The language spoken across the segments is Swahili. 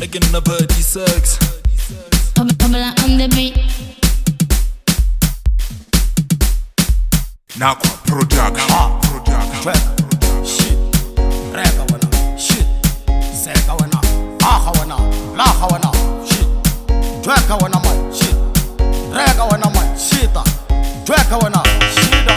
Again in a birdie sex. Pamela on the beat. Nakwa product. Track. Shit. Reka wana. Shit. Seka wana. Aha wana. Laha wana. Shit. Tracka wana man. Shit. Reka wana man. Shita. Tracka wana. Shida.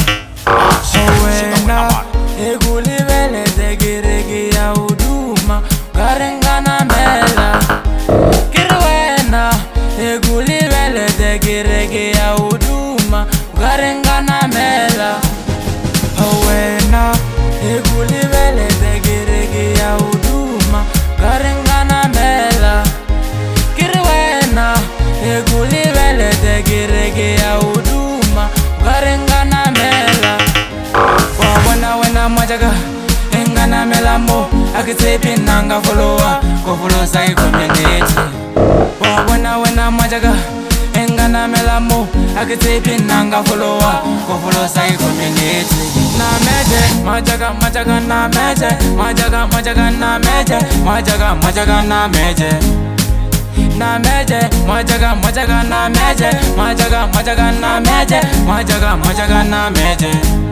Owena egulivele tegirigi ya uduma garengana mela kirwena egulivele tegirigi ya uduma garengana mela Owena egulivele tegirigi ya uduma garengana mela kirwena egulivele tegirigi ya uduma garengana mela Wena majaga engana melamo akitepi nanga followa ko follow sai community Wena majaga engana melamo akitepi nanga followa ko follow sai community na meje majaga na meje majaga na meje majaga na meje na meje majaga na meje majaga na meje majaga na meje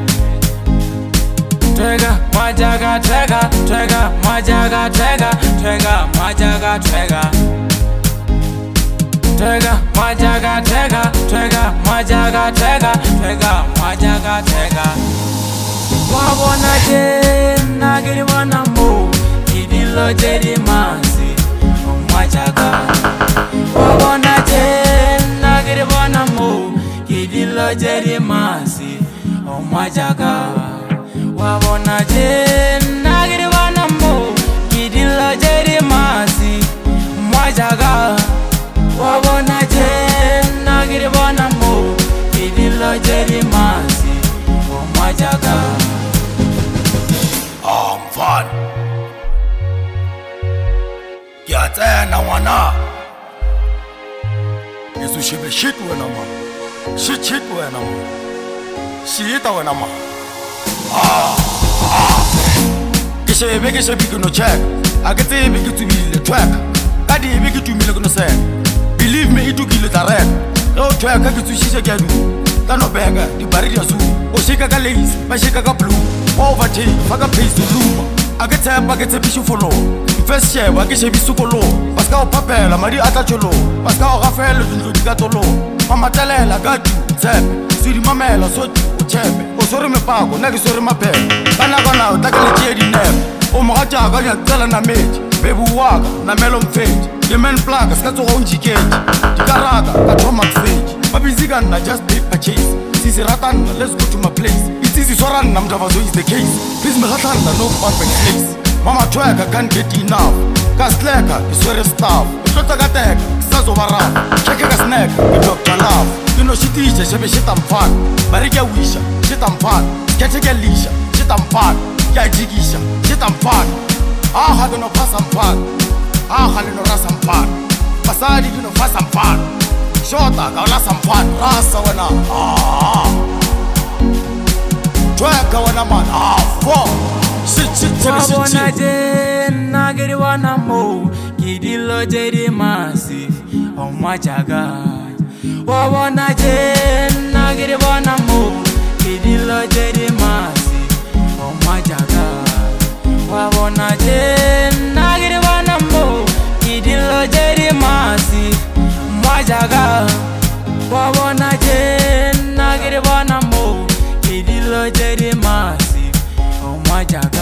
Trigger, majaga, trigger, trigger, majaga, trigger, trigger, majaga, trigger. Trigger, majaga, trigger, trigger, majaga, trigger, trigger, majaga, trigger. Wabona je, nagiri wana mo, idilo jedi mansi, majaga. Wabona je, nagiri wana mo, idilo jedi mansi, majaga. Wabona je nagiri wana mo kidilo jeri masi majaga Wabona je nagiri wana mo kidilo jeri masi majaga I'm fun. Yatena wana. Yesu shibe shit wena ma. Shit wena ma. Shita wena ma. Kishe no check. I get a big to be the track. I did make it to me no say. Believe me, it took you direct. No track, I get to see again. Tano beggar, the barrier zoo. Oshika Galis, Mashika Blue. Poverty, Faga pays to loom. I get a bishop for law. First share, I get a bisuko law. Pascal Papel, Marie Atacholo. Pascal Rafael, Gatolo. Mama Talela, got you, Zeb. Siri Mamela, so Chebe. Osore me pago, nagi sore mape. Kana gona, takale chedi neb. O mwacha ganya tala na meji. Bebu waga, na melon fage. Yemen plaga, skato onji cage. Tikaraga, katoma fage. Mabizigan na just pay purchase. Sisi ratan, let's go to my place. It's easy soran, namdavazo is the case. Please me ratan, no perfect place. Mama track, I can't get enough. Kasleka, is where staff. Shota gatek, sazo varaf. Cheke ka snack, the doctor love. You know she teaches, shit I'm fun. Mariga wisha, shit I'm fun. Keteke lisha, shit I'm fun. Ya jigisha, shit I'm fun. Ah, I no pass I'm fun. Ah, I no ras I'm fun. Pasadi no pass I'm fun. Shota, kaula I'm fun. Rasa wana. Track wana man. Fuck. Wabona je nagiri wana mo kidilo jedi massive majaga Wabona je nagiri wana mo kidilo jedi massive majaga Wabona je nagiri wana mo kidilo jedi massive majaga Wabona je nagiri wana mo kidilo jedi massive majaga